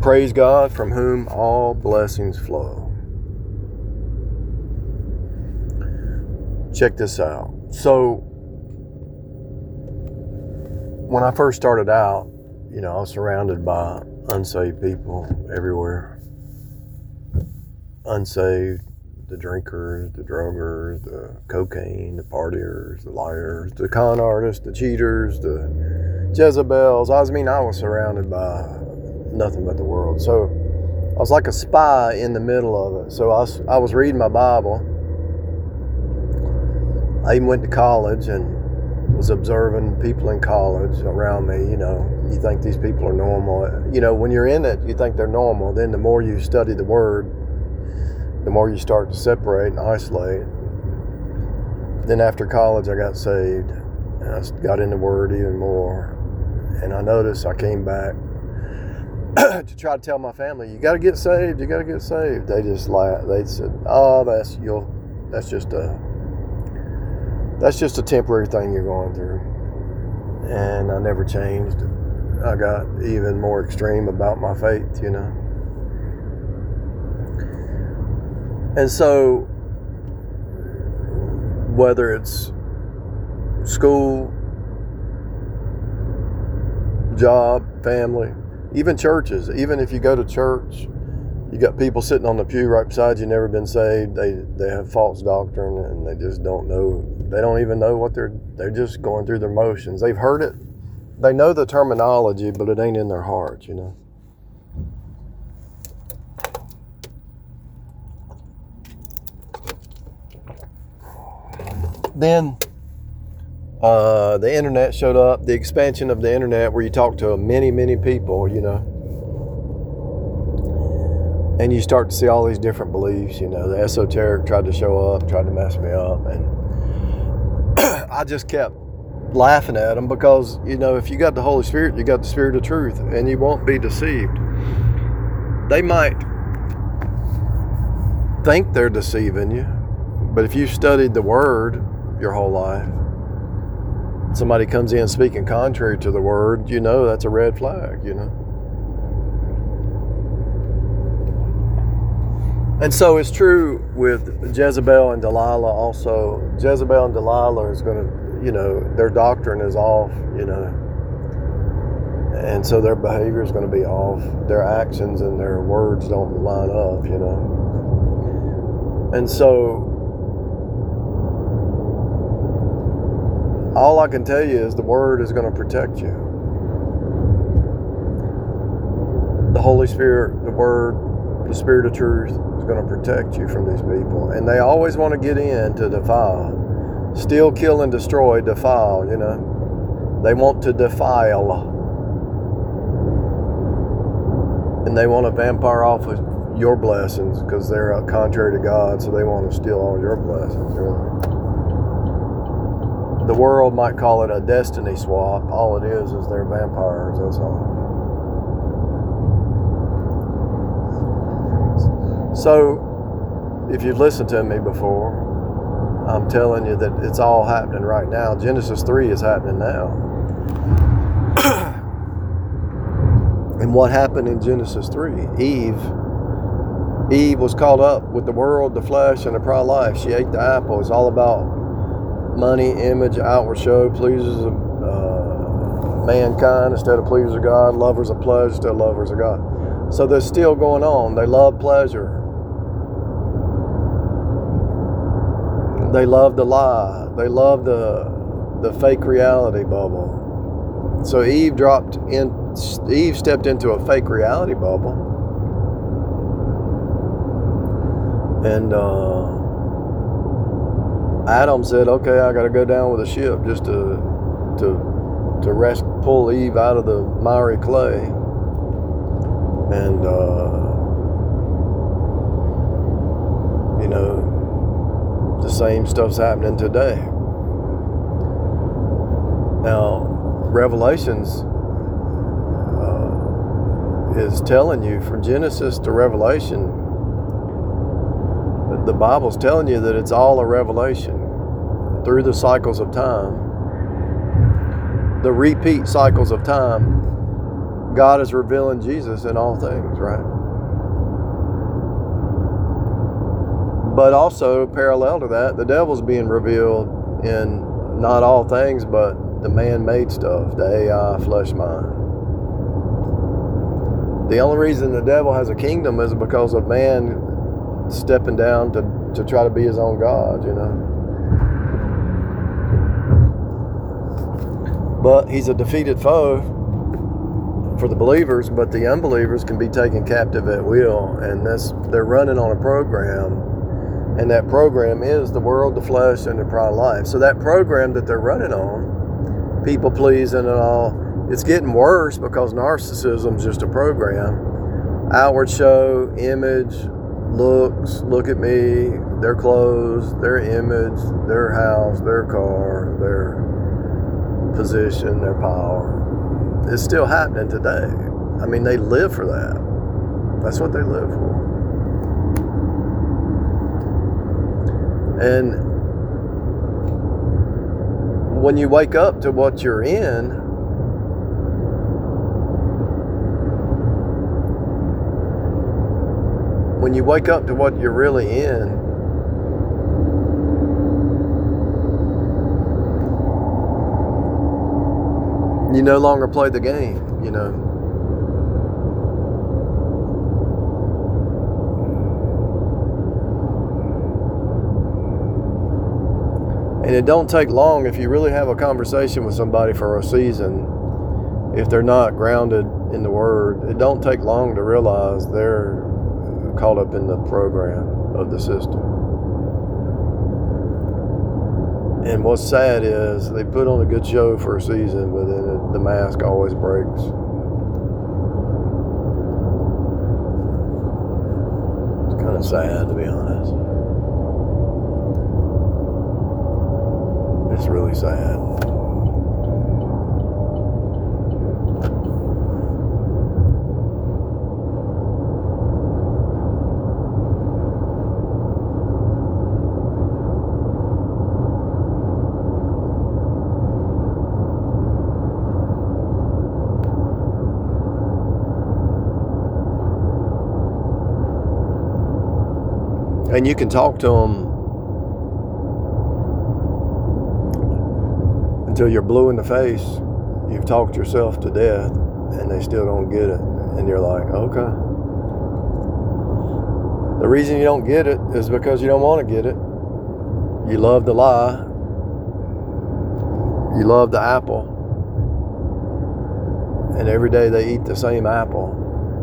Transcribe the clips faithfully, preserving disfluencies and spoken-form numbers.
Praise God, from whom all blessings flow. Check this out. So, when I first started out, you know, I was surrounded by unsaved people everywhere. Unsaved, the drinkers, the druggers, the cocaine, the partiers, the liars, the con artists, the cheaters, the Jezebels. I mean, I was surrounded by nothing but the world. So I was like a spy in the middle of it. So I was, I was reading my Bible. I even went to college and was observing people in college around me. You know, you think these people are normal. You know, when you're in it, you think they're normal. Then the more you study the Word, the more you start to separate and isolate. Then after college, I got saved. And I got in the Word even more. And I noticed I came back to try to tell my family, you got to get saved, you got to get saved. They just laughed. They said, oh, that's you'll, that's just a, that's just a temporary thing you're going through. And I never changed. I got even more extreme about my faith, you know. And so, whether it's school, job, family, even churches, even if you go to church, you got people sitting on the pew right beside you, never been saved. They they have false doctrine and they just don't know. They don't even know what they're, they're just going through their motions. They've heard it. They know the terminology, but it ain't in their heart, you know. Then uh, the internet showed up, the expansion of the internet where you talk to many, many people, you know. And you start to see all these different beliefs, you know. The esoteric tried to show up, tried to mess me up. And I just kept laughing at them because, you know, if you got the Holy Spirit, you got the Spirit of truth and you won't be deceived. They might think they're deceiving you, but if you studied the Word your whole life, somebody comes in speaking contrary to the Word, you know that's a red flag, you know. And so it's true with Jezebel and Delilah also. Jezebel and Delilah is going to, you know, their doctrine is off, you know. And so their behavior is going to be off. Their actions and their words don't line up, you know. And so all I can tell you is the Word is going to protect you. The Holy Spirit, the Word, the Spirit of truth is going to protect you from these people. And they always want to get in to defile. Steal, kill, and destroy, defile, you know. They want to defile. And they want to vampire off of your blessings because they're uh, contrary to God, so they want to steal all your blessings, really. The world might call it a destiny swap. All it is is they're vampires, that's all. So, if you've listened to me before, I'm telling you that it's all happening right now. Genesis three is happening now. And what happened in Genesis three? Eve, Eve was caught up with the world, the flesh, and the pride of life. She ate the apple. It's all about money, image, outward show, pleases uh, mankind instead of pleases God, lovers of pleasure instead of lovers of God. So there's still going on. They love pleasure. They love the lie. They love the the fake reality bubble. So Eve dropped in. Eve stepped into a fake reality bubble, and uh, Adam said, okay, I got to go down with a ship just to to to rest, pull Eve out of the miry clay. And, uh, you know, the same stuff's happening today. Now, Revelations uh, is telling you from Genesis to Revelation, the Bible's telling you that it's all a revelation through the cycles of time, the repeat cycles of time God is revealing Jesus in all things, right? But also, parallel to that, the devil's being revealed in not all things, but the man-made stuff, the A I, flesh mind. The only reason the devil has a kingdom is because of man stepping down to, to try to be his own God, you know. But he's a defeated foe for the believers, but the unbelievers can be taken captive at will, and that's, they're running on a program, and that program is the world, the flesh, and the pride of life. So that program that they're running on, people pleasing and all, it's getting worse because narcissism is just a program. Outward show, image, looks, look at me, their clothes, their image, their house, their car, their position, their power. It's still happening today. I mean, they live for that. That's what they live for. And when you wake up to what you're in, when you wake up to what you're really in, you no longer play the game, you know. And it don't take long if you really have a conversation with somebody for a season, if they're not grounded in the Word, it don't take long to realize they're caught up in the program of the system. And what's sad is they put on a good show for a season, but then it, the mask always breaks. It's kind of sad, to be honest. It's really sad. And you can talk to them until you're blue in the face. You've talked yourself to death, and they still don't get it. And you're like, okay. The reason you don't get it is because you don't want to get it. You love the lie. You love the apple. And every day they eat the same apple.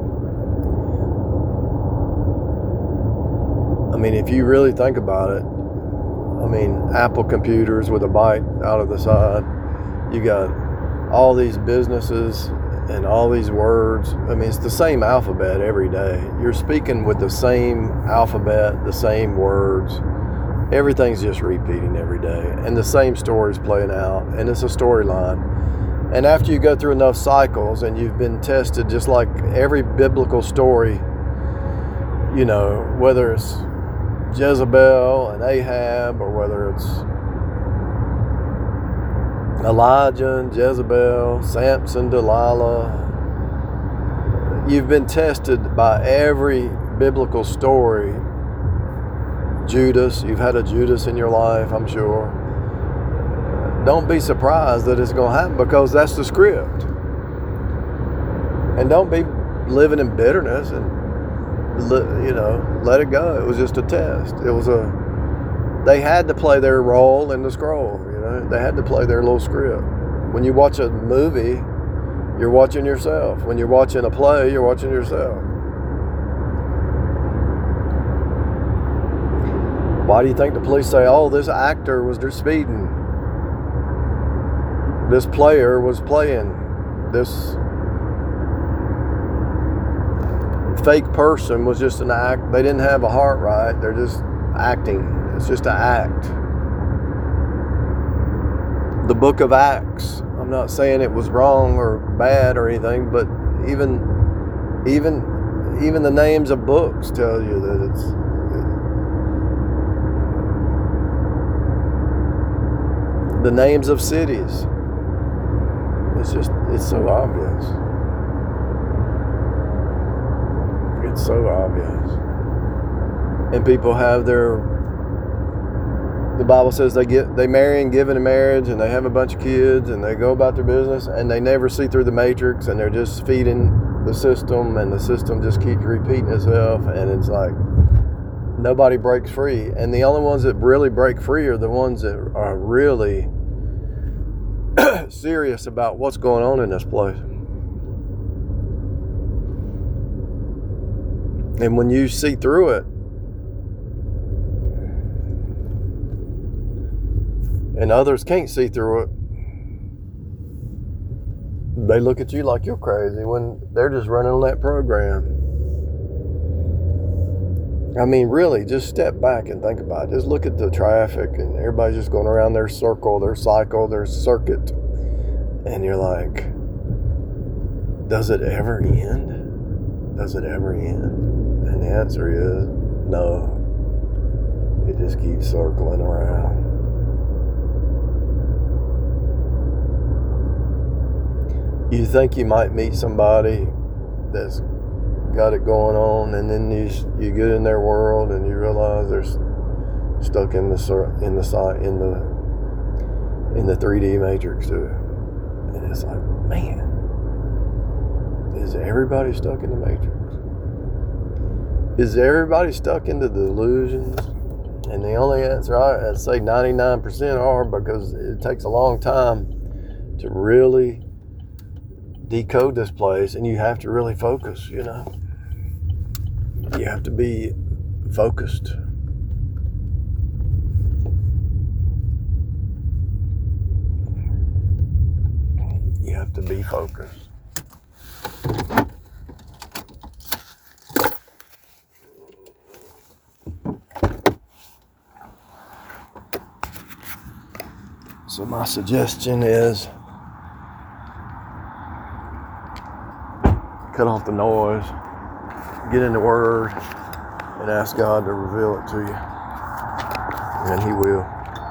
I mean, if you really think about it, I mean, Apple computers with a bite out of the side. You got all these businesses and all these words. I mean, it's the same alphabet every day. You're speaking with the same alphabet, the same words. Everything's just repeating every day. And the same story's playing out. And it's a storyline. And after you go through enough cycles and you've been tested, just like every biblical story, you know, whether it's Jezebel and Ahab, or whether it's Elijah and Jezebel, Samson, Delilah. You've been tested by every biblical story. Judas, you've had a Judas in your life, I'm sure. Don't be surprised that it's going to happen, because that's the script. And don't be living in bitterness and, you know, let it go. It was just a test. It was a, they had to play their role in the scroll, you know. They had to play their little script. When you watch a movie, you're watching yourself. When you're watching a play, you're watching yourself. Why do you think the police say, oh, this actor was just speeding? This player was playing. This fake person was just an act. They didn't have a heart right. They're just acting. It's just an act. The book of Acts. I'm not saying it was wrong or bad or anything, but even even even the names of books tell you that it's the names of cities. It's just, it's so obvious. It's so obvious. And people have their, the Bible says they get they marry and give in a marriage, and they have a bunch of kids, and they go about their business, and they never see through the matrix, and they're just feeding the system, and the system just keeps repeating itself, and it's like nobody breaks free. And the only ones that really break free are the ones that are really serious about what's going on in this place. And when you see through it, and others can't see through it, they look at you like you're crazy when they're just running on that program. I mean, really, just step back and think about it. Just look at the traffic, and everybody's just going around their circle, their cycle, their circuit. And you're like, does it ever end? Does it ever end? And the answer is no. It just keeps circling around. You think you might meet somebody that's got it going on, and then you you get in their world and you realize they're stuck in the in the in the in the three D matrix too. And it's like, man, is everybody stuck in the matrix? Is everybody stuck into the delusions? And the only answer I'd say ninety-nine percent are, because it takes a long time to really decode this place, and you have to really focus, you know. You have to be focused. You have to be focused. So my suggestion is cut off the noise, get in the Word, and ask God to reveal it to you. And He will.